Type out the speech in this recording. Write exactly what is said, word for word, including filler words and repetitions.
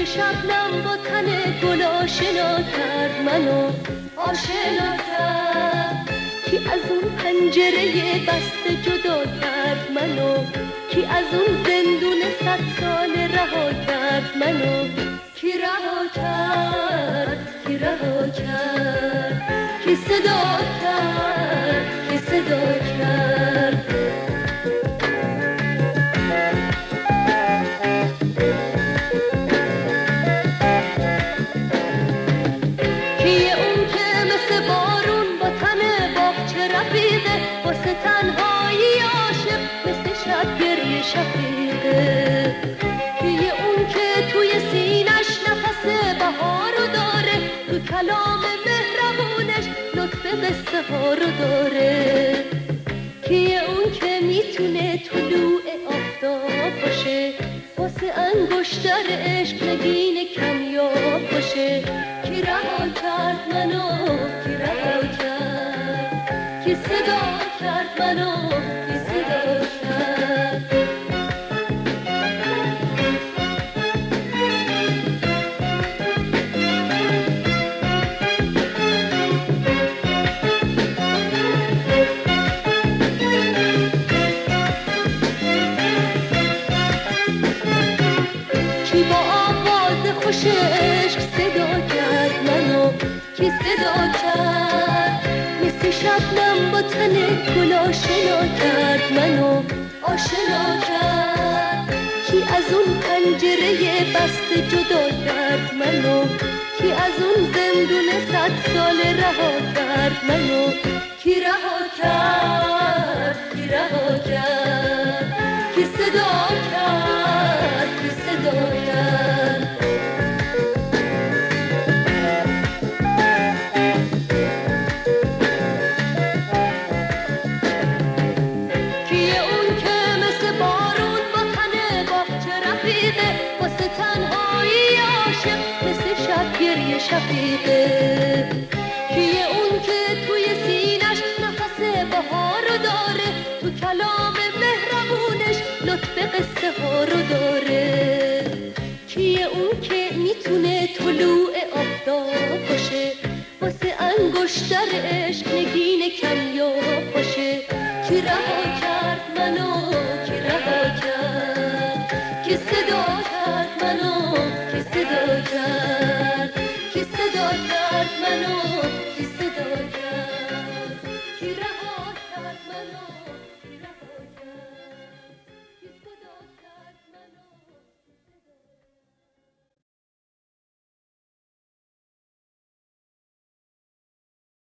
شبنم با تن گل آشنا کرد منو، آشنا کرد. کی از اون پنجره بسته جدا کرد منو، کی از اون زندون صد سال رها کرد منو. کی رها کرد، کی رها کرد، کی صدا کرد، کی صدا کرد. کیه اون که مثل بارون با تن باغچه رفیقه، واسه تنهایی عاشق مثل شب گریه شفیقه. کیه اون که توی سینش نفس بهارو داره، تو کلام مهربونش لطف قصه ها رو داره. کیه اون که میتونه طلوع آفتاب باشه، واسه انگشتر عشق نگین کمیاب باشه. کی رها کرد منو، کی رها کرد، کی صدا کرد منو، کی صدا کرد. کی با آواز خوش عشق صدا کرد منو، کی صدا کرد. مثل شبنم با تن گل آشنا کرد منو، آشنا کرد. کی از اون پنجره بسته جدا کرد منو، کی از اون زندون صد سال رها کرد منو. کی رها کرد، کی رها کرد، کی صدا کرد، کی صدا کرد. کیه اون که مثل بارون با تن باغچه رفیقه، واسه تنهایی عاشق مثل شب گریه شفیقه. کیه اون که توی سینش نفس بهارو داره، تو کلام مهربونش لطف قصه ها رو داره. کیه اون که میتونه طلوع آفتاب باشه، واسه انگشتر عشق نگین کمیاب باشه. کی رها کرد منو، کی رها کرد، کی صدا کرد منو، کی صدا کرد، کی صدا کرد منو، کی صدا کرد. کی رها کرد منو.